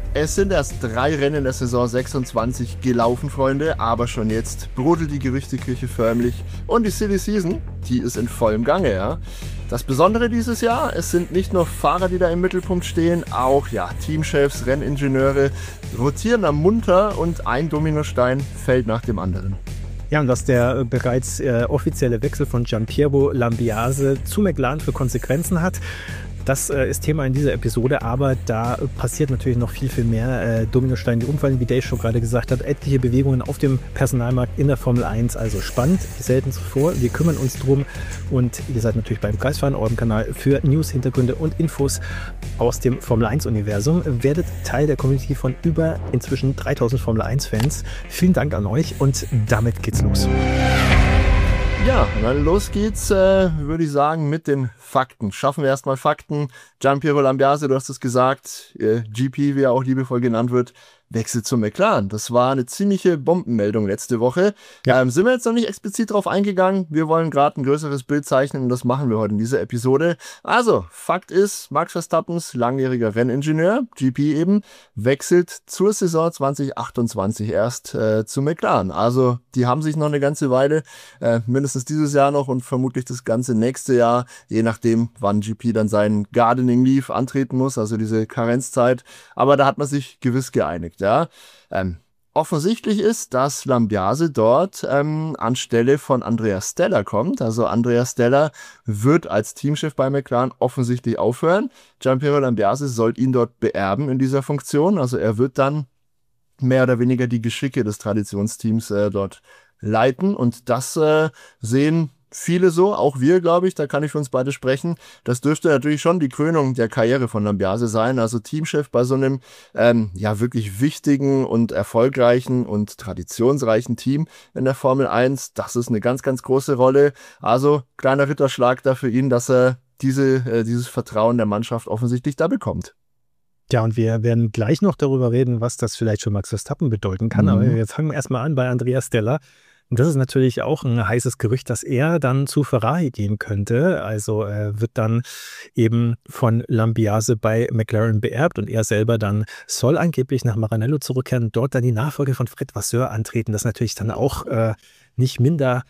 Es sind erst 3 Rennen der Saison 26 gelaufen, Freunde, aber schon jetzt brodelt die Gerüchteküche förmlich und die Silly Season, die ist in vollem Gange, ja. Das Besondere dieses Jahr, es sind nicht nur Fahrer, die da im Mittelpunkt stehen, auch Teamchefs, Renningenieure rotieren da munter und ein Dominostein fällt nach dem anderen. Ja, und was der bereits offizielle Wechsel von Gianpiero Lambiase zu McLaren für Konsequenzen hat, das ist Thema in dieser Episode, aber da passiert natürlich noch viel, viel mehr. Dominosteine, die umfallen, wie Dave schon gerade gesagt hat, etliche Bewegungen auf dem Personalmarkt in der Formel 1, also spannend, wie selten zuvor. Wir kümmern uns drum und ihr seid natürlich beim Kreisfahren, eurem Kanal für News, Hintergründe und Infos aus dem Formel 1-Universum. Werdet Teil der Community von über inzwischen 3000 Formel 1-Fans. Vielen Dank an euch und damit geht's los. Ja, dann los geht's, würde ich sagen, mit den Fakten. Schaffen wir erstmal Fakten. Gianpiero Lambiase, du hast es gesagt, GP, wie er auch liebevoll genannt wird, wechselt zu McLaren. Das war eine ziemliche Bombenmeldung letzte Woche. Ja. Sind wir jetzt noch nicht explizit drauf eingegangen. Wir wollen gerade ein größeres Bild zeichnen und das machen wir heute in dieser Episode. Also, Fakt ist, Max Verstappens langjähriger Renningenieur, GP eben, wechselt zur Saison 2028 erst zu McLaren. Also, die haben sich noch eine ganze Weile, mindestens dieses Jahr noch und vermutlich das ganze nächste Jahr, je nachdem, wann GP dann seinen Gardening Leave antreten muss, also diese Karenzzeit. Aber da hat man sich gewiss geeinigt. Ja, offensichtlich ist, dass Lambiase dort anstelle von Andrea Stella kommt. Also Andrea Stella wird als Teamchef bei McLaren offensichtlich aufhören. Gianpiero Lambiase soll ihn dort beerben in dieser Funktion. Also er wird dann mehr oder weniger die Geschicke des Traditionsteams dort leiten. Und das sehen viele so, auch wir, glaube ich, da kann ich für uns beide sprechen. Das dürfte natürlich schon die Krönung der Karriere von Lambiase sein. Also Teamchef bei so einem wirklich wichtigen und erfolgreichen und traditionsreichen Team in der Formel 1. Das ist eine ganz, ganz große Rolle. Also kleiner Ritterschlag da für ihn, dass er dieses Vertrauen der Mannschaft offensichtlich da bekommt. Ja, und wir werden gleich noch darüber reden, was das vielleicht für Max Verstappen bedeuten kann. Aber wir fangen erstmal an bei Andrea Stella. Und das ist natürlich auch ein heißes Gerücht, dass er dann zu Ferrari gehen könnte. Also er wird dann eben von Lambiase bei McLaren beerbt und er selber dann soll angeblich nach Maranello zurückkehren, dort dann die Nachfolge von Fred Vasseur antreten. Das ist natürlich dann auch nicht minder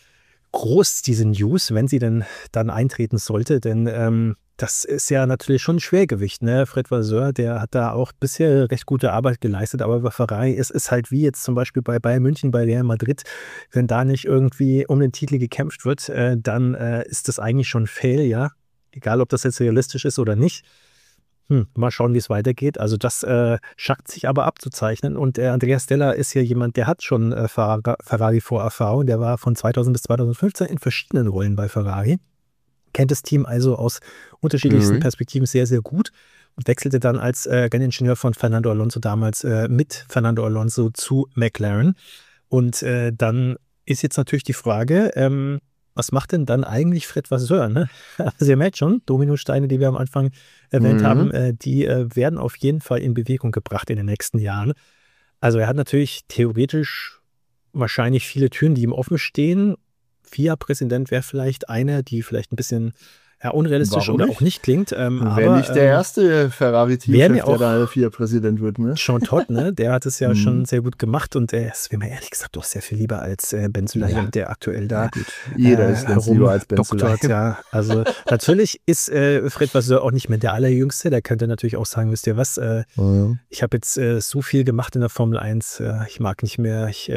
groß, diese News, wenn sie denn dann eintreten sollte, denn das ist ja natürlich schon ein Schwergewicht, ne? Fred Vasseur, der hat da auch bisher recht gute Arbeit geleistet, aber bei Ferrari ist halt wie jetzt zum Beispiel bei Bayern München, bei Real Madrid, wenn da nicht irgendwie um den Titel gekämpft wird, dann ist das eigentlich schon Fail, ja? Egal, ob das jetzt realistisch ist oder nicht. Mal schauen, wie es weitergeht. Also das schackt sich aber abzuzeichnen und Andrea Stella ist ja jemand, der hat schon Ferrari-Vorerfahrung, der war von 2000 bis 2015 in verschiedenen Rollen bei Ferrari. Kennt das Team also aus unterschiedlichsten Perspektiven sehr, sehr gut und wechselte dann als Renningenieur von Fernando Alonso damals mit Fernando Alonso zu McLaren. Und dann ist jetzt natürlich die Frage, was macht denn dann eigentlich Fred Vasseur? Ne? Also ihr merkt schon, Dominosteine, die wir am Anfang erwähnt haben, die werden auf jeden Fall in Bewegung gebracht in den nächsten Jahren. Also er hat natürlich theoretisch wahrscheinlich viele Türen, die ihm offen stehen. FIA-Präsident wäre vielleicht einer, die vielleicht ein bisschen unrealistisch oder auch nicht klingt. Wäre nicht der erste Ferrari-Teamchef, der da FIA-Präsident wird, ne? Jean Todt, ne? Der hat es ja schon sehr gut gemacht und das wäre mir ehrlich gesagt doch sehr viel lieber als Ben Sulayem, der aktuell da jeder ist lieber als Ben Sulayem. Ja. Also natürlich ist Fred Vasseur auch nicht mehr der Allerjüngste, der könnte natürlich auch sagen, wisst ihr was, ich habe jetzt so viel gemacht in der Formel 1, ich mag nicht mehr, ich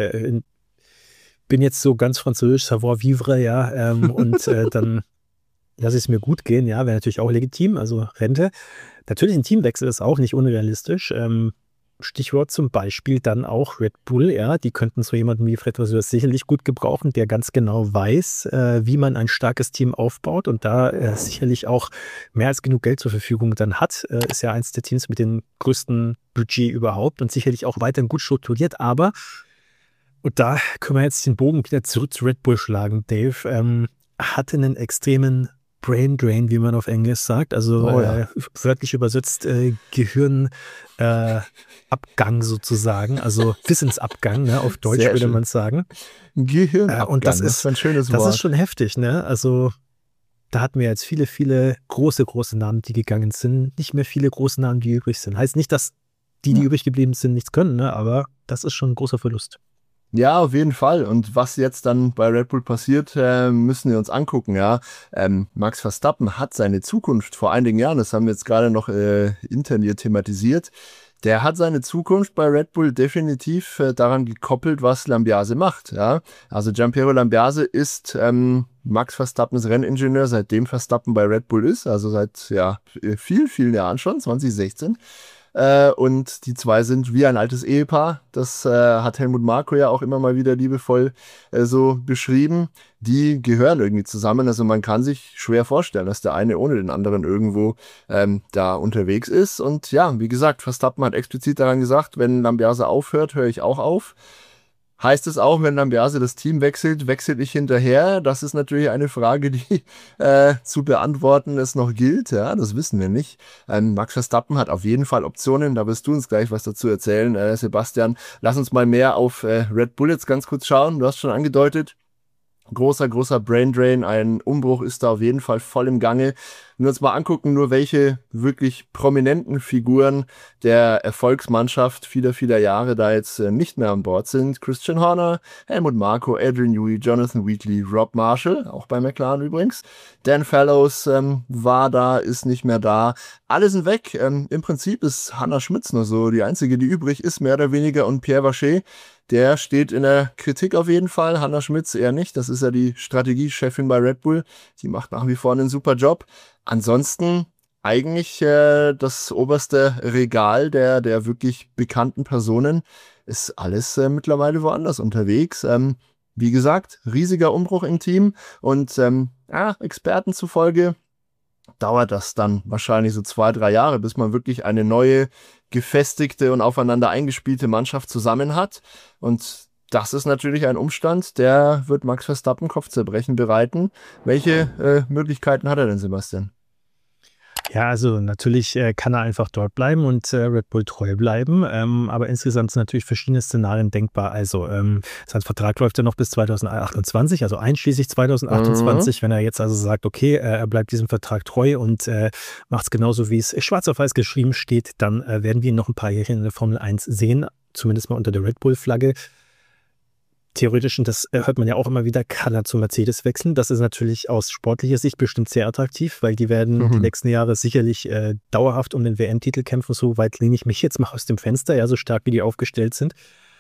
bin jetzt so ganz französisch, savoir vivre, ja, und dann lasse ich es mir gut gehen, ja, wäre natürlich auch legitim, also Rente. Natürlich ein Teamwechsel ist auch nicht unrealistisch. Stichwort zum Beispiel dann auch Red Bull, ja, die könnten so jemanden wie Fred Vasseur sicherlich gut gebrauchen, der ganz genau weiß, wie man ein starkes Team aufbaut und da sicherlich auch mehr als genug Geld zur Verfügung dann hat. Ist ja eins der Teams mit dem größten Budget überhaupt und sicherlich auch weiterhin gut strukturiert, aber und da können wir jetzt den Bogen wieder zurück zu Red Bull schlagen. Dave hatte einen extremen Brain Drain, wie man auf Englisch sagt. Also wörtlich übersetzt Gehirnabgang sozusagen. Also Wissensabgang, ne? Auf Deutsch Sehr würde schön. man sagen. Gehirnabgang, und das ist ein schönes Wort. Das ist schon heftig, ne? Also da hatten wir jetzt viele, viele große Namen, die gegangen sind. Nicht mehr viele große Namen, die übrig sind. Heißt nicht, dass die übrig geblieben sind, nichts können, ne? Aber das ist schon ein großer Verlust. Ja, auf jeden Fall. Und was jetzt dann bei Red Bull passiert, müssen wir uns angucken. Ja, Max Verstappen hat seine Zukunft vor einigen Jahren, das haben wir jetzt gerade noch intern hier thematisiert. Der hat seine Zukunft bei Red Bull definitiv daran gekoppelt, was Lambiase macht. Ja, also Gianpiero Lambiase ist Max Verstappens Renningenieur, seitdem Verstappen bei Red Bull ist, also seit vielen, vielen Jahren schon, 2016. Und die zwei sind wie ein altes Ehepaar. Das hat Helmut Marko ja auch immer mal wieder liebevoll so beschrieben. Die gehören irgendwie zusammen. Also man kann sich schwer vorstellen, dass der eine ohne den anderen irgendwo da unterwegs ist. Und ja, wie gesagt, Verstappen hat explizit daran gesagt, wenn Lambiase aufhört, höre ich auch auf. Heißt es auch, wenn Lambiase das Team wechselt, wechsle ich hinterher? Das ist natürlich eine Frage, die zu beantworten es noch gilt. Ja, das wissen wir nicht. Max Verstappen hat auf jeden Fall Optionen. Da wirst du uns gleich was dazu erzählen, Sebastian. Lass uns mal mehr auf Red Bull jetzt ganz kurz schauen. Du hast schon angedeutet, großer Braindrain, ein Umbruch ist da auf jeden Fall voll im Gange. Wenn wir uns mal angucken, nur welche wirklich prominenten Figuren der Erfolgsmannschaft vieler Jahre da jetzt nicht mehr an Bord sind. Christian Horner, Helmut Marko, Adrian Newey, Jonathan Wheatley, Rob Marshall, auch bei McLaren übrigens. Dan Fallows war da, ist nicht mehr da. Alle sind weg. Im Prinzip ist Hannah Schmitz nur so die einzige, die übrig ist, mehr oder weniger. Und Pierre Vacher, der steht in der Kritik auf jeden Fall. Hannah Schmitz eher nicht. Das ist ja die Strategiechefin bei Red Bull. Die macht nach wie vor einen super Job. Ansonsten eigentlich das oberste Regal der wirklich bekannten Personen ist alles mittlerweile woanders unterwegs. Wie gesagt, riesiger Umbruch im Team und Experten zufolge dauert das dann wahrscheinlich so 2-3 Jahre, bis man wirklich eine neue, gefestigte und aufeinander eingespielte Mannschaft zusammen hat. Und das ist natürlich ein Umstand, der wird Max Verstappen Kopfzerbrechen bereiten. Welche Möglichkeiten hat er denn, Sebastian? Ja, also natürlich kann er einfach dort bleiben und Red Bull treu bleiben, aber insgesamt sind natürlich verschiedene Szenarien denkbar. Also sein Vertrag läuft ja noch bis 2028, also einschließlich 2028, wenn er jetzt also sagt, okay, er bleibt diesem Vertrag treu und macht es genauso, wie es schwarz auf weiß geschrieben steht, dann werden wir ihn noch ein paar Jahre in der Formel 1 sehen, zumindest mal unter der Red Bull-Flagge. Theoretisch, und das hört man ja auch immer wieder, kann er zu Mercedes wechseln. Das ist natürlich aus sportlicher Sicht bestimmt sehr attraktiv, weil die werden die nächsten Jahre sicherlich dauerhaft um den WM-Titel kämpfen. So weit lehne ich mich jetzt mal aus dem Fenster, ja, so stark wie die aufgestellt sind.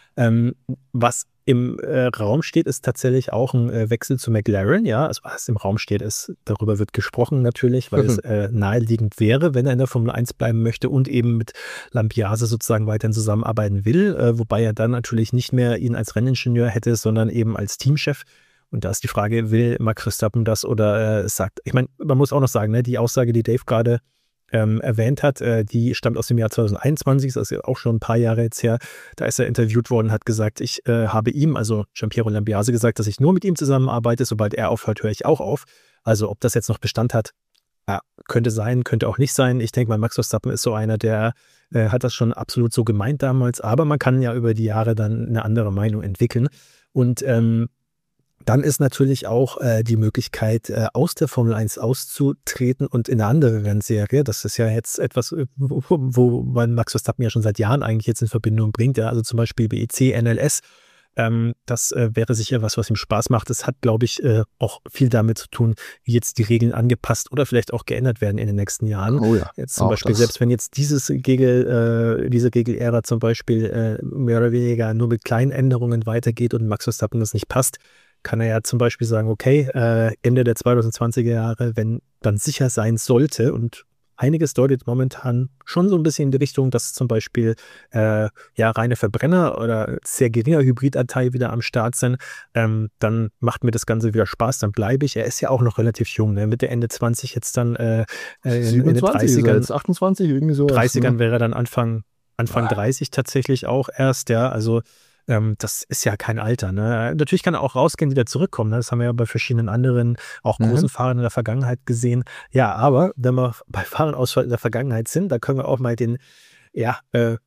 Was im Raum steht, ist tatsächlich auch ein Wechsel zu McLaren. Ja, also was im Raum steht, ist, darüber wird gesprochen natürlich, weil es naheliegend wäre, wenn er in der Formel 1 bleiben möchte und eben mit Lambiase sozusagen weiterhin zusammenarbeiten will, wobei er dann natürlich nicht mehr ihn als Renningenieur hätte, sondern eben als Teamchef. Und da ist die Frage, will Max Verstappen das oder sagt, ich meine, man muss auch noch sagen, ne, die Aussage, die Dave gerade erwähnt hat, die stammt aus dem Jahr 2021, das ist ja auch schon ein paar Jahre jetzt her. Da ist er interviewt worden, hat gesagt, ich habe ihm, also Gianpiero Lambiase, gesagt, dass ich nur mit ihm zusammenarbeite. Sobald er aufhört, höre ich auch auf. Also ob das jetzt noch Bestand hat, könnte sein, könnte auch nicht sein. Ich denke mal, Max Verstappen ist so einer, der hat das schon absolut so gemeint damals, aber man kann ja über die Jahre dann eine andere Meinung entwickeln. Und dann ist natürlich auch die Möglichkeit, aus der Formel 1 auszutreten und in eine andere Rennserie. Das ist ja jetzt etwas, wo man Max Verstappen ja schon seit Jahren eigentlich jetzt in Verbindung bringt. Ja? Also zum Beispiel WEC, NLS. Das wäre sicher was ihm Spaß macht. Das hat, glaube ich, auch viel damit zu tun, wie jetzt die Regeln angepasst oder vielleicht auch geändert werden in den nächsten Jahren. Oh ja, jetzt zum Beispiel, selbst wenn jetzt diese Regelära zum Beispiel mehr oder weniger nur mit kleinen Änderungen weitergeht und Max Verstappen das nicht passt, kann er ja zum Beispiel sagen, okay, Ende der 2020er Jahre, wenn dann sicher sein sollte, und einiges deutet momentan schon so ein bisschen in die Richtung, dass zum Beispiel reine Verbrenner oder sehr geringer Hybridanteil wieder am Start sind, dann macht mir das Ganze wieder Spaß, dann bleibe ich. Er ist ja auch noch relativ jung, ne? Mitte, Ende 20 jetzt dann in den 30ern. Jetzt 28, irgendwie so. 30ern wäre dann Anfang 30 tatsächlich auch erst, ja, also das ist ja kein Alter. Ne? Natürlich kann er auch rausgehen, wieder zurückkommen. Ne? Das haben wir ja bei verschiedenen anderen, auch großen Fahrern in der Vergangenheit gesehen. Ja, aber wenn wir bei Fahrern aus der Vergangenheit sind, da können wir auch mal den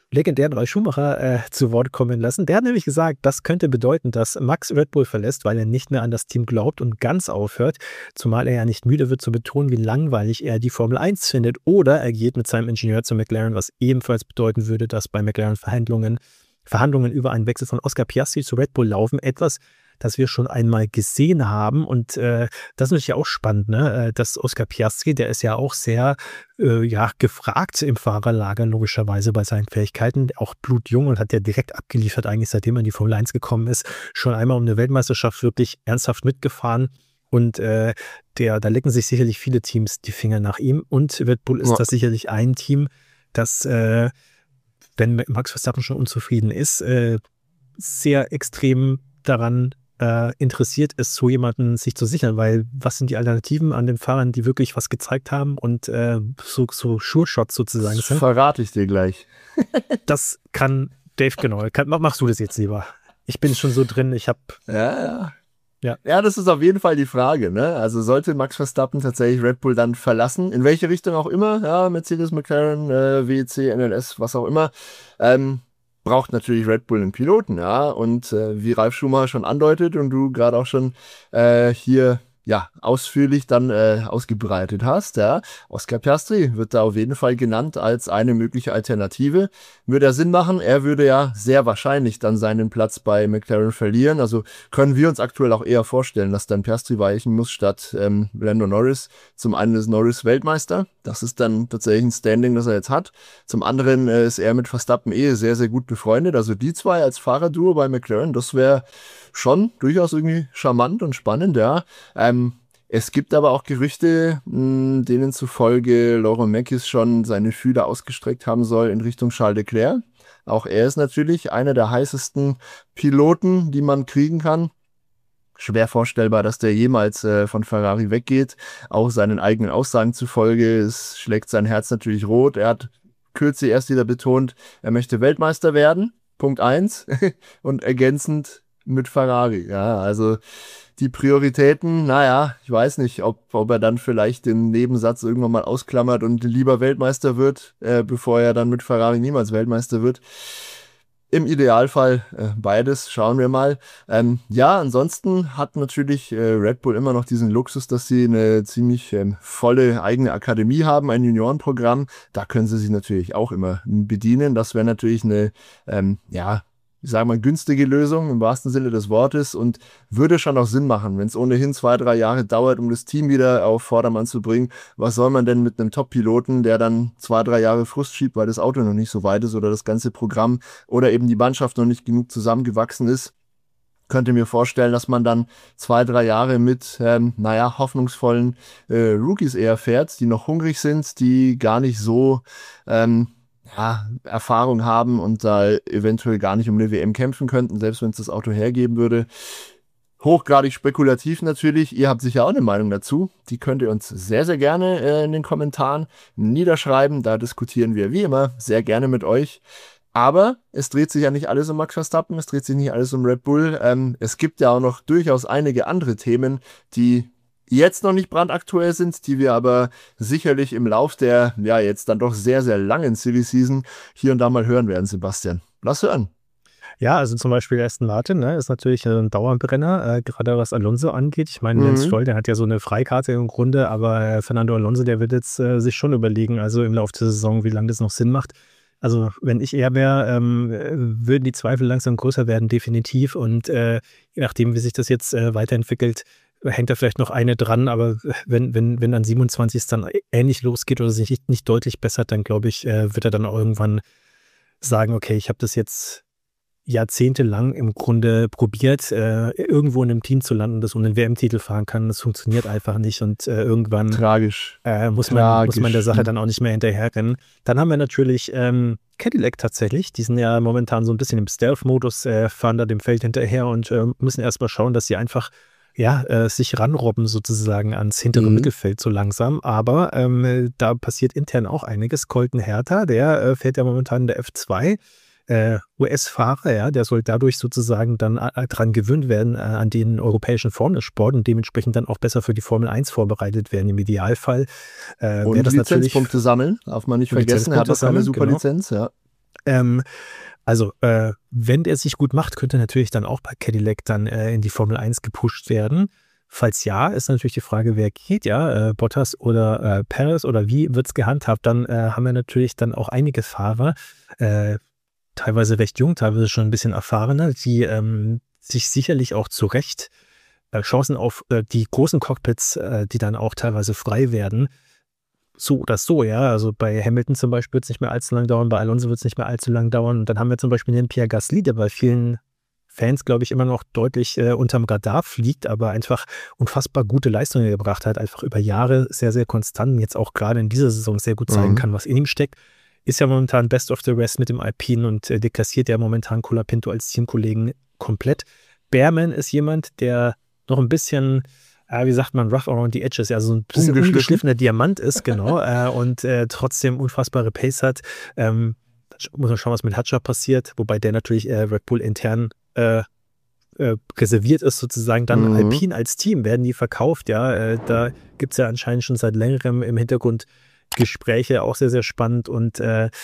legendären Ralf Schumacher zu Wort kommen lassen. Der hat nämlich gesagt, das könnte bedeuten, dass Max Red Bull verlässt, weil er nicht mehr an das Team glaubt und ganz aufhört, zumal er ja nicht müde wird zu betonen, wie langweilig er die Formel 1 findet. Oder er geht mit seinem Ingenieur zu McLaren, was ebenfalls bedeuten würde, dass bei McLaren Verhandlungen über einen Wechsel von Oscar Piastri zu Red Bull laufen. Etwas, das wir schon einmal gesehen haben. Und das ist natürlich auch spannend, ne? Dass Oscar Piastri, der ist ja auch sehr gefragt im Fahrerlager, logischerweise bei seinen Fähigkeiten, auch blutjung und hat ja direkt abgeliefert, eigentlich seitdem er in die Formel 1 gekommen ist, schon einmal um eine Weltmeisterschaft wirklich ernsthaft mitgefahren. Und da lecken sich sicherlich viele Teams die Finger nach ihm. Und Red Bull ist das sicherlich ein Team, das, wenn Max Verstappen schon unzufrieden ist, sehr extrem daran interessiert ist, so jemanden sich zu sichern, weil was sind die Alternativen an den Fahrern, die wirklich was gezeigt haben und so Sure-Shots sozusagen sind? Verrate ich dir gleich. Das kann Dave, genau. Machst du das jetzt lieber? Ich bin schon so drin, ich habe... Ja, das ist auf jeden Fall die Frage, ne? Also sollte Max Verstappen tatsächlich Red Bull dann verlassen, in welche Richtung auch immer, ja, Mercedes, McLaren, WEC, NLS, was auch immer, braucht natürlich Red Bull einen Piloten, ja, und wie Ralf Schumacher schon andeutet und du gerade auch schon hier ausführlich dann ausgebreitet hast, ja, Oscar Piastri wird da auf jeden Fall genannt als eine mögliche Alternative. Würde ja Sinn machen, er würde ja sehr wahrscheinlich dann seinen Platz bei McLaren verlieren, also können wir uns aktuell auch eher vorstellen, dass dann Piastri weichen muss statt Lando Norris. Zum einen ist Norris Weltmeister, das ist dann tatsächlich ein Standing, das er jetzt hat. Zum anderen ist er mit Verstappen sehr, sehr gut befreundet, also die zwei als Fahrerduo bei McLaren, das wäre schon durchaus irgendwie charmant und spannend, ja. Es gibt aber auch Gerüchte, denen zufolge Laurent Mekies schon seine Fühler ausgestreckt haben soll in Richtung Charles Leclerc. Auch er ist natürlich einer der heißesten Piloten, die man kriegen kann. Schwer vorstellbar, dass der jemals von Ferrari weggeht. Auch seinen eigenen Aussagen zufolge, es schlägt sein Herz natürlich rot. Er hat kürzlich erst wieder betont, er möchte Weltmeister werden. Punkt 1. Und ergänzend mit Ferrari. Ja, also die Prioritäten, ich weiß nicht, ob er dann vielleicht den Nebensatz irgendwann mal ausklammert und lieber Weltmeister wird, bevor er dann mit Ferrari niemals Weltmeister wird. Im Idealfall beides, schauen wir mal. Ansonsten hat natürlich Red Bull immer noch diesen Luxus, dass sie eine ziemlich volle eigene Akademie haben, ein Juniorenprogramm. Da können sie sich natürlich auch immer bedienen. Das wäre natürlich eine, ich sage mal, günstige Lösung im wahrsten Sinne des Wortes und würde schon auch Sinn machen, wenn es ohnehin 2-3 Jahre dauert, um das Team wieder auf Vordermann zu bringen. Was soll man denn mit einem Top-Piloten, der dann 2-3 Jahre Frust schiebt, weil das Auto noch nicht so weit ist oder das ganze Programm oder eben die Mannschaft noch nicht genug zusammengewachsen ist? Könnte mir vorstellen, dass man dann 2-3 Jahre mit, hoffnungsvollen Rookies eher fährt, die noch hungrig sind, die gar nicht so Erfahrung haben und da eventuell gar nicht um eine WM kämpfen könnten, selbst wenn es das Auto hergeben würde. Hochgradig spekulativ natürlich. Ihr habt sicher auch eine Meinung dazu. Die könnt ihr uns sehr, sehr gerne in den Kommentaren niederschreiben. Da diskutieren wir wie immer sehr gerne mit euch. Aber es dreht sich ja nicht alles um Max Verstappen, es dreht sich nicht alles um Red Bull. Es gibt ja auch noch durchaus einige andere Themen, die jetzt noch nicht brandaktuell sind, die wir aber sicherlich im Lauf der, jetzt dann doch sehr, sehr langen Silly Season hier und da mal hören werden, Sebastian. Lass hören. Ja, also zum Beispiel Aston Martin, ne, ist natürlich ein Dauerbrenner, gerade was Alonso angeht. Ich meine, Lance Stroll, der hat ja so eine Freikarte im Grunde, aber Fernando Alonso, der wird jetzt sich schon überlegen, also im Laufe der Saison, wie lange das noch Sinn macht. Also wenn ich er wäre, würden die Zweifel langsam größer werden, definitiv. Und je nachdem, wie sich das jetzt weiterentwickelt, hängt da vielleicht noch eine dran, aber wenn an 27 es dann ähnlich losgeht oder sich nicht deutlich bessert, dann glaube ich, wird er dann auch irgendwann sagen, okay, ich habe das jetzt jahrzehntelang im Grunde probiert, irgendwo in einem Team zu landen, das um den WM-Titel fahren kann. Das funktioniert einfach nicht und irgendwann tragisch. Muss man der Sache dann auch nicht mehr hinterherrennen. Dann haben wir natürlich Cadillac tatsächlich. Die sind ja momentan so ein bisschen im Stealth-Modus, fahren da dem Feld hinterher und müssen erstmal schauen, dass sie einfach sich ranrobben sozusagen ans hintere Mittelfeld so langsam. Aber da passiert intern auch einiges. Colton Herta, der fährt ja momentan in der F2. US-Fahrer, der soll dadurch sozusagen dann dran gewöhnt werden an den europäischen Formelsport und dementsprechend dann auch besser für die Formel 1 vorbereitet werden im Idealfall. Und das Lizenzpunkte sammeln, darf man nicht vergessen. Er hat auch eine super Lizenz, ja. Wenn er sich gut macht, könnte natürlich dann auch bei Cadillac dann in die Formel 1 gepusht werden. Falls ja, ist natürlich die Frage, wer geht, ja, Bottas oder Perez oder wie wird es gehandhabt? Dann haben wir natürlich dann auch einige Fahrer, teilweise recht jung, teilweise schon ein bisschen erfahrener, die sich sicherlich auch zu Recht Chancen auf die großen Cockpits, die dann auch teilweise frei werden, so oder so, ja. Also bei Hamilton zum Beispiel wird es nicht mehr allzu lang dauern, bei Alonso wird es nicht mehr allzu lang dauern. Und dann haben wir zum Beispiel den Pierre Gasly, der bei vielen Fans, glaube ich, immer noch deutlich unterm Radar fliegt, aber einfach unfassbar gute Leistungen gebracht hat, einfach über Jahre sehr, sehr konstant und jetzt auch gerade in dieser Saison sehr gut zeigen kann, was in ihm steckt. Ist ja momentan Best of the Rest mit dem Alpine und deklassiert ja momentan Colapinto als Teamkollegen komplett. Behrman ist jemand, der noch ein bisschen, wie sagt man, rough around the edges, also ein bisschen ungeschliffener Diamant ist, genau, und trotzdem unfassbare Pace hat. Muss man schauen, was mit Hadjar passiert, wobei der natürlich Red Bull intern reserviert ist sozusagen. Dann Alpine als Team, werden die verkauft, ja, da gibt es ja anscheinend schon seit längerem im Hintergrund Gespräche, auch sehr, sehr spannend. Und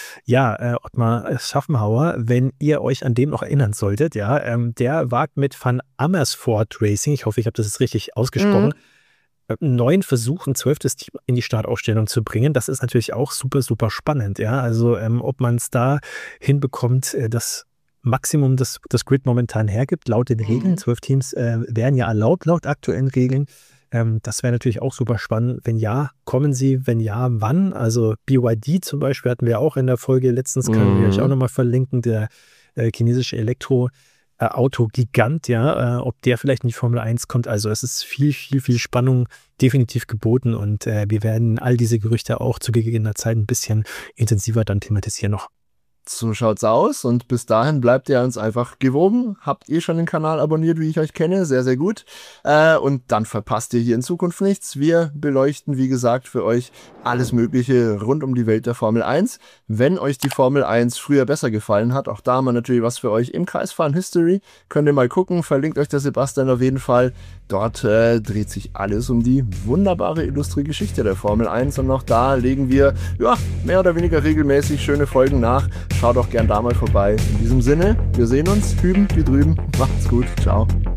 Ottmar Schaffenhauer, wenn ihr euch an dem noch erinnern solltet, ja, der wagt mit Van Amersfoort Racing, ich hoffe, ich habe das jetzt richtig ausgesprochen, einen neuen Versuch, ein 12. Team in die Startaufstellung zu bringen. Das ist natürlich auch super, super spannend, ja. Also ob man es da hinbekommt, das Maximum, das Grid momentan hergibt, laut den Regeln. 12 Teams wären ja erlaubt, laut aktuellen Regeln. Das wäre natürlich auch super spannend. Wenn ja, kommen sie? Wenn ja, wann? Also BYD zum Beispiel hatten wir auch in der Folge letztens, können wir euch auch nochmal verlinken, der chinesische Elektroauto-Gigant, ja, ob der vielleicht in die Formel 1 kommt. Also es ist viel, viel, viel Spannung definitiv geboten und wir werden all diese Gerüchte auch zu gegebener Zeit ein bisschen intensiver dann thematisieren noch. So schaut's aus und bis dahin bleibt ihr uns einfach gewogen. Habt ihr schon den Kanal abonniert, wie ich euch kenne? Sehr, sehr gut. Und dann verpasst ihr hier in Zukunft nichts. Wir beleuchten, wie gesagt, für euch alles Mögliche rund um die Welt der Formel 1. Wenn euch die Formel 1 früher besser gefallen hat, auch da haben wir natürlich was für euch im Kreisfahren History. Könnt ihr mal gucken, verlinkt euch der Sebastian auf jeden Fall. Dort dreht sich alles um die wunderbare, illustre Geschichte der Formel 1 und auch da legen wir mehr oder weniger regelmäßig schöne Folgen nach. Schaut doch gern da mal vorbei. In diesem Sinne, wir sehen uns, hüben wie drüben. Macht's gut. Ciao.